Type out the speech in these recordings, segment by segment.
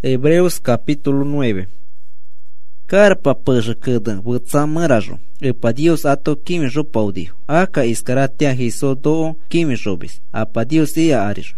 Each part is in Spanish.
Hebreos capítulo 9. Carpa păjăcădă văța mărajo, epa Dios ato quimijo paudijo, aca iskaratea hiso do quimijobis, apa Dios ia arijo.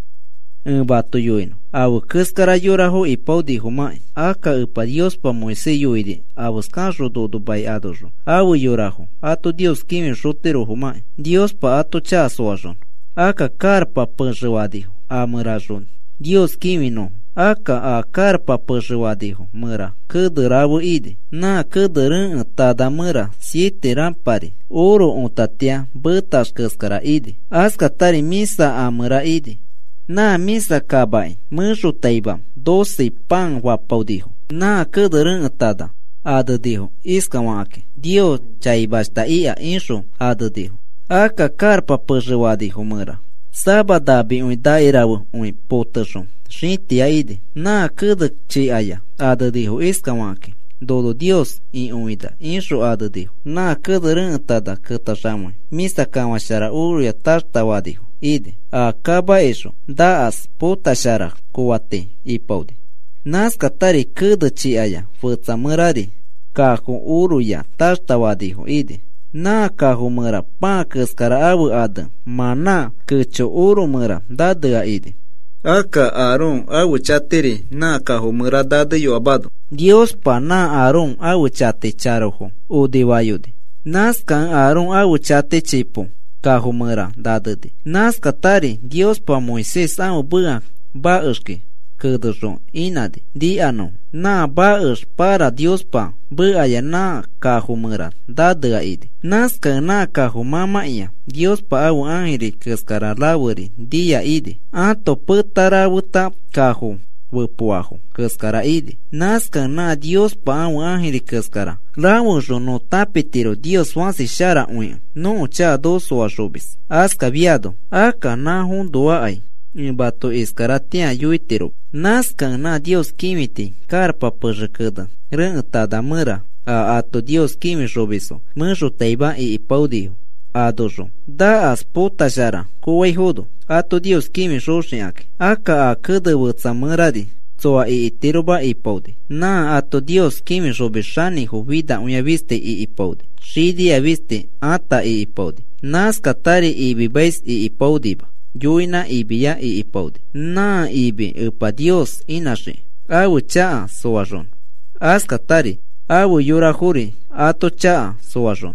În bato yoino, au căscara yorajo i paudijo mai, aca epa Dios pa Moise yoidi, au scanjo do dubai adojo, au yorajo, ato Dios quimijo terojo mai, Dios pa ato chaso ajon, aca carpa păjăwadijo, a mărajon, Dios quimino, aca a carpa păjăwadijo, măra, cădăravă ide, na cădărân tada măra, siete rampari, oro ontatea, bătaș căscara ide, asca tari misa a măra ide, na misa cabai, mânșu taibam, dosei pan wapaudijo, na cădărân tada, adădijo, iscamache, Dio chaibasta ia inșu, adădijo, aca carpa păjăwadijo măra, sabadabi ui dairau ui potășu, Shinti aide, na câdă ce aia, adădijo iscamache, dodo Dios in uida, inșu adădijo, na câdă rântada câta șamui, misa camașara uruia tartawadijo, ide, a caba eșu, da as potașara coate, ipaude. Nasca tari câdă ce aia, făța mărari, cahu uruia tartawadijo, ide, na cahu măra, pa căscara avă adă, ma na căcio uru măra, da dăa ide. Aca Aron au chateri na cahu măra dadă yo abado. Dios pa na Aron au chate charojo o devayude. Nasca Aron au chate chipo cahu măra dadă de. Nasca tari Dios pa Moises au băa ba ășche cădăjo inade di ano na ba ăș para Dios pa băa ya na cahu măra dadă aide. Nasca na cahu mama ia Dios pa au angeli căscara lavări dia ide. Ato pătara uta cahu văpuahu căscara ide. Nasca na Dios pa au angeli căscara lavăjo no tapetiro Dios wansi shara uia no cha doso ashobis asca viado aca na hundoa ai bato iskaratea yuitero. Nasca na Dios kimiti carpa păjăcădă rântada măra a ato Dios kimi jobiso mânșu teiba i ipaudijo adojo da as potajara coai hodo ato Dios kimi joshiake aca a câdă văța măradi soa i itiroba ipaude na ato Dios kimi jobishani hu vida unya viste i ipaude shidia viste ata i ipaude nasca tari i bibais i ipaudiba yuina ibia i ipaude na ibi epa Dios inashi au cha soajon asca tari au yorajuri ato cha soajon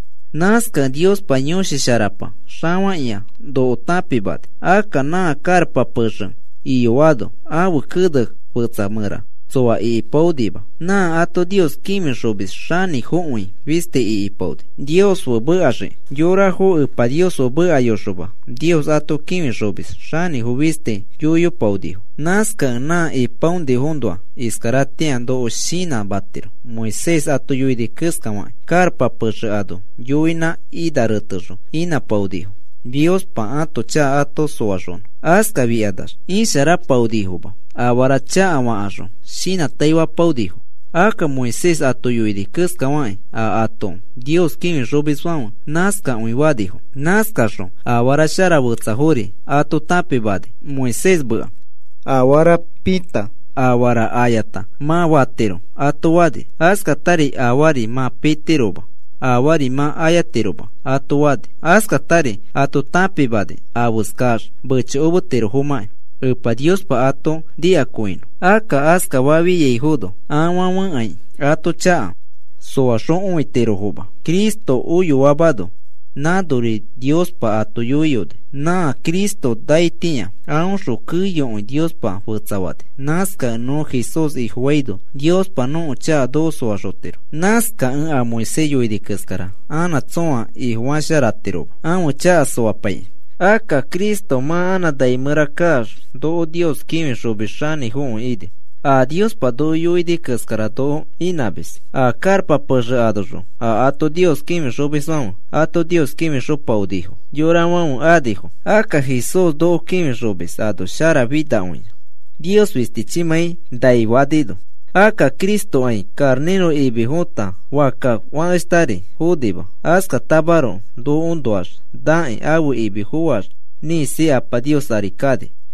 nasca Dios pañoshi sharapa shawa ia do tapibat aca na carpa păjă i yoado au câdă păța măra soa i ipaudiba na ato Dios kimi jobis shani hui viste i ipaude Dios o băaje yorajo epa Dios o băa yojoba Dios ato kimi jobis shani hu viste yo paudijo nasca na ipaundi hondoa iskaratean do oshina batero Moises ato yuidi căscamai carpa păjă ado yuina ida rătăjo ina paudijo Dios pa ato cha ato soajon asca viadas insara paudijoba awara cha ama ajo sina taiwa paudijo aca Moises ato yuidi căscamai a ato Dios kimi jobiswama nasca uivadijo nasca jo awara shara văța hori ato tapibade Moises băa awara pita awara ayata ma watero ato wade asca tari awari ma piteroba awari ma ayateroba ato wade asca tari ato tapibade a buscar băce obotero humai epa Dios pa ato diacoino aca asca wavi yehudo awawan ai ato cha soashon uitero hoba Cristo uyu abado nadori Dios pa ato yuyode na Cristo daitia aunso kuyo Dios pa vățawade nasca no Jesus i huido Dios pa no cha do soashotero nasca a Moise yuidi căscara ana tsoa i huasharatero amu cha soapai aca Cristo ma ana dai măracar do Dios kimi jobishani hu ide a Dios pa do yuidi căscara do inabis a carpa păjă adojo a ato Dios kimi jobisam ato Dios kimi jopaudijo yoramam adijo aca Jesus do kimi jobis ado shara vida uin Dios vistichimai dai wadido aca Cristo ai carnero i bihota waka wanstari hudiba asca tabaro do undoas dai awu i bihuas ni si apa Dios aricade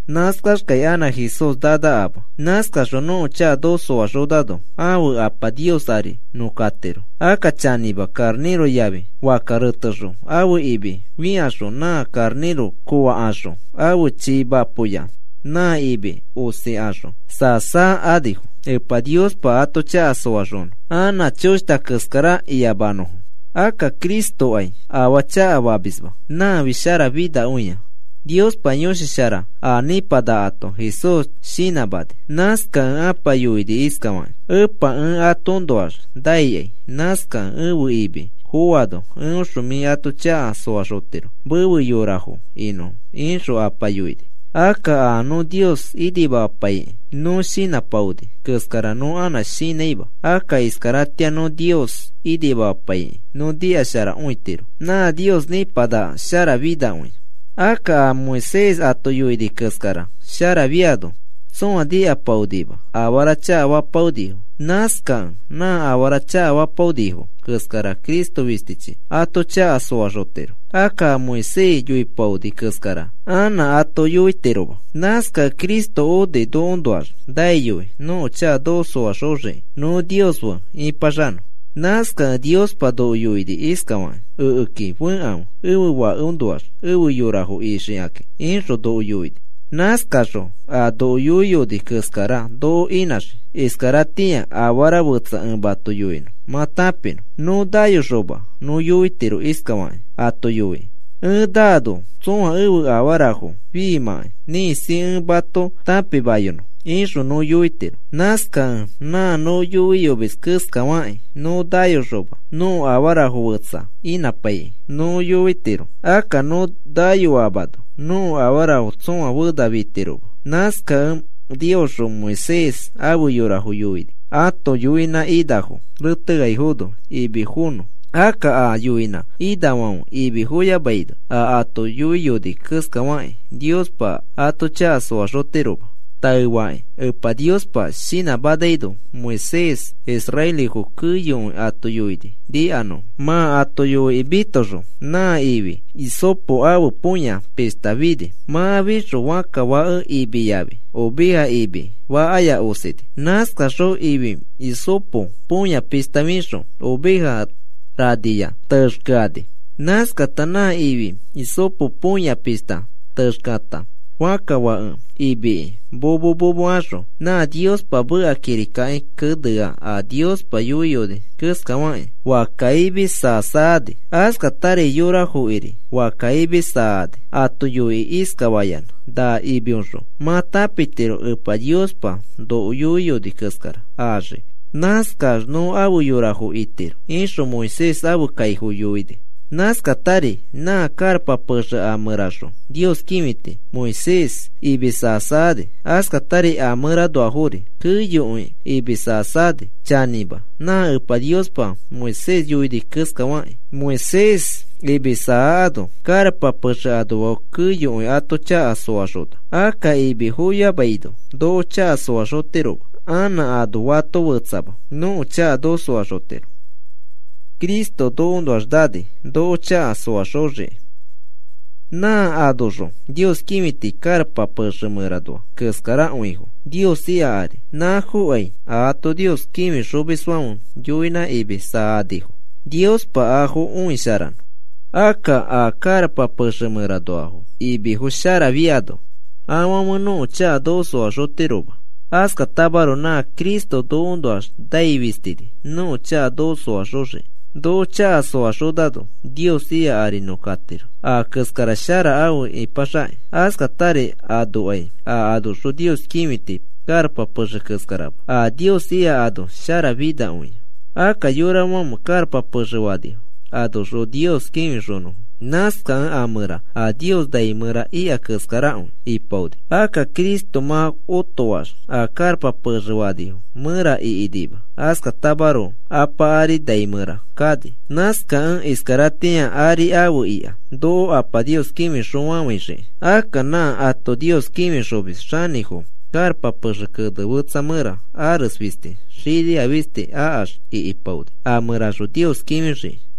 Naskas kay ana Jesús dada aba. Naskas no cha doso ajodado. Awu apa Dios ari no katero. Aka chaniba carnero yabe. Wakarutajo. Awu ibi. Viajo na carnero kuwa ajo. Awu chiba poya. Na ibi ose ajo. Sasa adijo. Epa Dios pa ato cha aso ajon. Ana chosta kaskara iabano. Aka Cristo ay. Awacha ababisba. Na vishara vida unya. Dios pañoshi shara ani pada ato Jesús shinabad naska apa yuidi iskawan upa atondoar dayay naska ubu ibi huado shumi ato cha soashotero bubu yorajo ino insho apa yuidi aka no Dios idiba apai no shina paudi kaskara no ana shinaiba aka iskaratia no Dios idiba apai no dia shara uitero na Dios ni pada shara vida uy Aka Moisés atoyuidi kaskara shara viado son adia paudiba awaracha wa paudiho naskan na awaracha wa paudiho kaskara Cristo vistichi atocha asoajotero aka Moisés yui paudi kaskara ana atoyuiteroba naska Cristo ode dondoar dayui no cha doso ajoje no Dios wa ipajano Naska Dios pado yuidi iskawan uki buan uwa unduar uwu yorajo ishiake inro do yuidi naska a do yuyudi kaskara do inash iskaratia awara butsa bato yuino matapino no dayo roba no yuitero iskawan ato yui dado son uwu awarajo vima ni si bato tapi bayono Inro no yuitero. Naska na no yuyo kaskawan no dayo roba no awara huwatsa inapai no yuitero. Aka no dayo abado no awara hutson awuda vitero. Naska Dios Moisés abu yorajo yuidi. Ato yuina idajo rutega ihudo ibijuno. Aka a yuina idawan ibihuya baida a ato yuyo de kaskawan Dios pa ato chaso ajoteroba. Taiwai, epa Dios pa sina badaido, Moisés, Israel hijo kuyon atoyoide, di ano, ma atoyo ibitojo, na ibi, isopo abu puña, pestavide, ma abicho waka wa ibi yabe, obiha ibi, wa aya osete, naska ro ibi, isopo, puña pestavisho, obiha radia, terskade, naska tana ibi, isopo puña pesta, terskata. Waka wa ibi bobo ajo na Dios pa bua kirikae kudua a Dios pa yuyode kuskawae waka ibi saasade aska tare yura huiri waka ibi saade atu yui iskawayan da ibionjo mata pitero upa Dios pa do yuyode kuskara aje naska no abu yura hu itero insho Moisés abu kaihu yuide Naska tari na karpa pasha amarajo Dios kimite Moisés ibisasade aska tari amarado ahuri kuyo ibisasade chaniba na upa Dios pa Moisés yuidi kuskawan Moisés ibisado karpa pasha ado kuyo atocha asoajota aka ibihuya baido do cha asoajotero ana ado wato wutsaba no cha do soajotero Cristo dondo asdade, do cha soajoje. Na adojo, Dios kimiti karpa pashmerado, kaskara uijo. Dios ia ari, na huay, ato Dios kimi shobiswaun, yuina ibi saadijo. Dios pa ajo uisharan. Aka a karpa pashmerado ajo, ibi hushara viado. Awamuno cha do soajoteroba. Aska tabaro na Cristo dondo as daivistidi, no cha do soajoje. Do cha soajodado Dios ia ari no katero a kaskarashara au e pasai aska tare ado ai a ado so Dios kimiti karpa pasha kaskarab a Dios ia ado shara vida ui a kayura mam karpa pasha wadi ado so Dios kimi jono naska amara a Dios daimara ia kaskara i pode aka Cristo ma otoas a karpa pasha wadi mara i idiba aska tabaro apa ari daimara kadi naska iskaratia ari awu ia do apa Dios kimi showawishe aka na ato Dios kimi shobis shaniho karpa pasha kada wutsamara aras viste shidi aviste aash i ipaude amara jo Dios kimi shi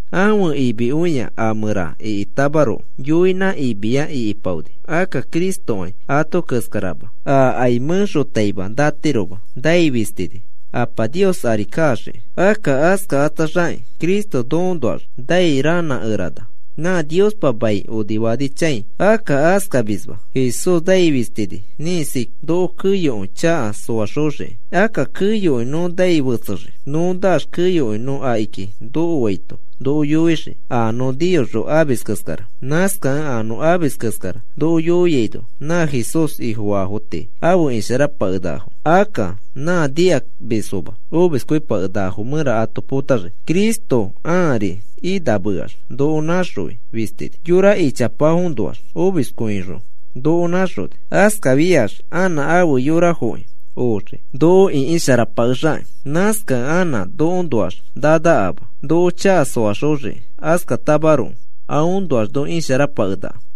Amu ibi uña amura itabaro yuina ibia ipaudi aka Cristo ato kaskaraba ay munsho taiba datiroba daivistidi apa Dios arikashe aka aska atasai Cristo dondoar dairana erada na Dios pabai udiwadi chay aka aska bisba Jesus daivistidi nisik do kuyo cha soashoshe aka kuyo no daivutse no dash kuyo no aiki do waito do yuishi no Dios ro abis kaskara naska no abis kaskara do yuyedo na Jesus hijo ahote awu inshara pagdaho aka na dia besoba obis koi pagdaho mura ato potare Cristo ari idabuar do nasroi visted yura ichapahunduar obis koinro do nasrod aska vias ana awu yura hoi oche do inshara pagja naska ana do onduar dada aba do cha soashoje aska tabaru aunduar do inshara pagda